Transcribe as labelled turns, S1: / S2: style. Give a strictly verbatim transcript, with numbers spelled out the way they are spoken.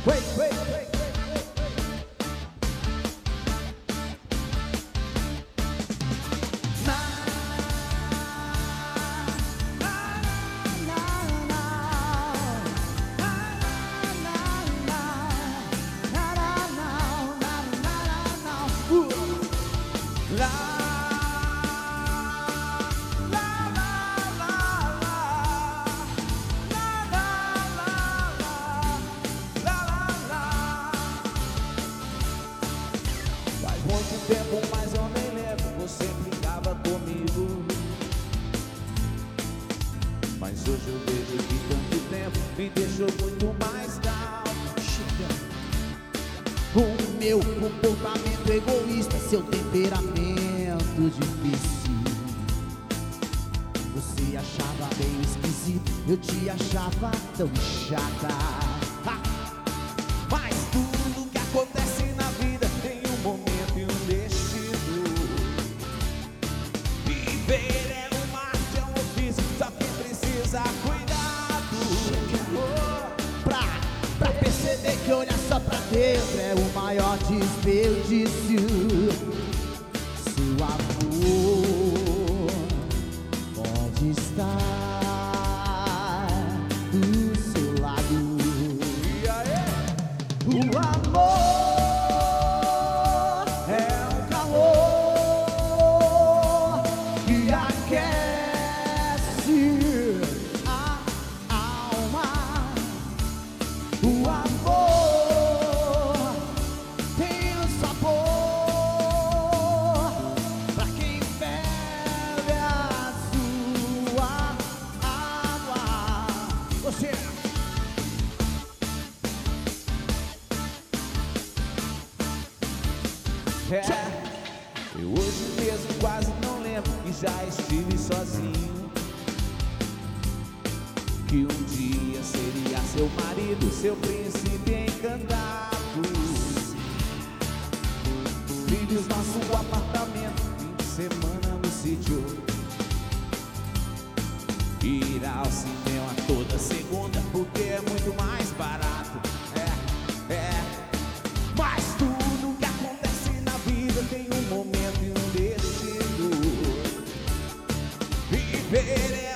S1: Wait, wait, wait. Muito tempo, mas eu nem lembro. Você brincava comigo, mas hoje eu vejo que tanto tempo me deixou muito mais calmo. O meu comportamento egoísta, seu temperamento difícil, você achava meio esquisito, eu te achava tão chata. Ha! Mas tudo que acontece na vida tem um momento e um destino. Viver é uma arte, é um ofício, só que precisa cuidado. Oh, pra, pra perceber que olhar só pra dentro é o maior desperdício. Seu amor pode estar do seu lado. E aí? O amor é um calor que aquece a alma. O amor tem um sabor pra quem bebe a sua água. Você é, eu hoje mesmo quase não lembro que já estive sozinho, que um dia seria seu marido, seu príncipe encantado. Filhos, nosso apartamento, fim de semana no sítio, ir ao cinema toda segunda, porque é muito mais barato. É, é, mas tudo que acontece na vida tem um momento e um destino. Viver é